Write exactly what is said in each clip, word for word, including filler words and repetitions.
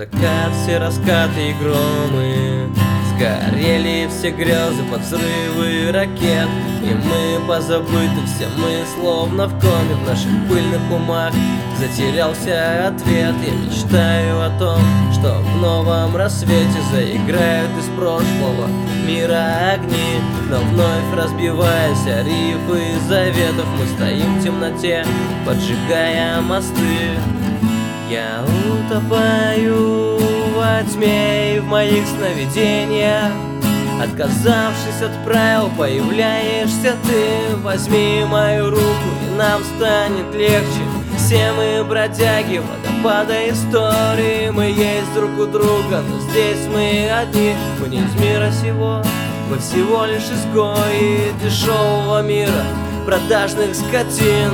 закат, все раскаты и громы, сгорели все грезы под взрывы ракет. И мы позабыты, все мы словно в коме, в наших пыльных умах затерялся ответ. Я мечтаю о том, что в новом рассвете заиграют из прошлого мира огни, но вновь разбиваясь о рифы заветов, мы стоим в темноте, поджигая мосты. Я утопаю во тьме и в моих сновидениях, отказавшись от правил, появляешься ты. Возьми мою руку, и нам станет легче. Все мы бродяги водопада истории, мы есть друг у друга, но здесь мы одни. Мы не из мира сего, мы всего лишь изгои дешевого мира продажных скотин.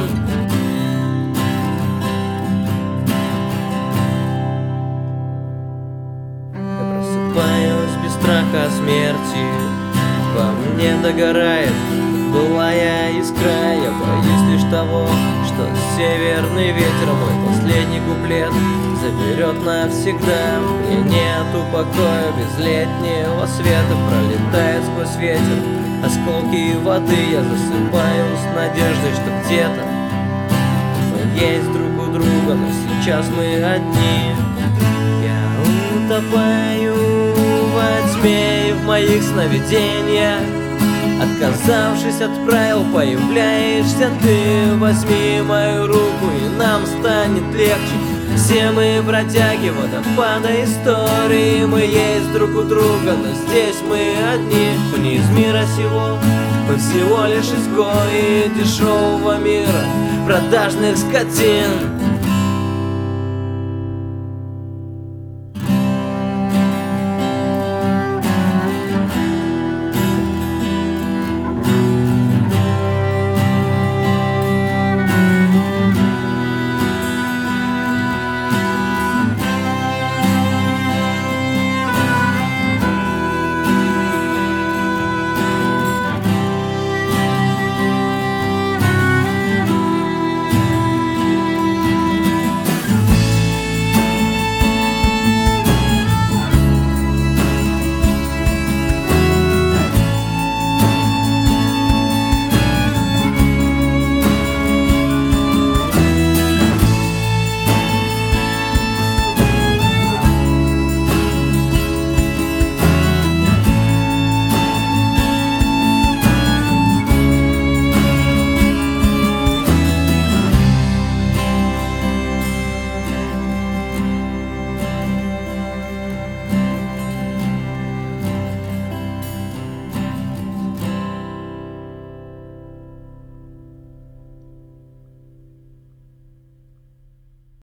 Просыпаюсь без страха смерти, во мне догорает былая искра. Я боюсь лишь того, что северный ветер, мой последний куплет, заберет навсегда. Мне нету покоя без летнего света, пролетает сквозь ветер осколки воды. Я засыпаю с надеждой, что где-то мы есть друг у друга, но сейчас мы одни. Я утопаю во тьме и в моих сновидениях, отказавшись от правил, появляешься ты. Возьми мою руку, и нам станет легче. Все мы бродяги водопада истории, мы есть друг у друга, но здесь мы одни. Мы не из мира сего, мы всего лишь изгои дешевого мира продажных скотин.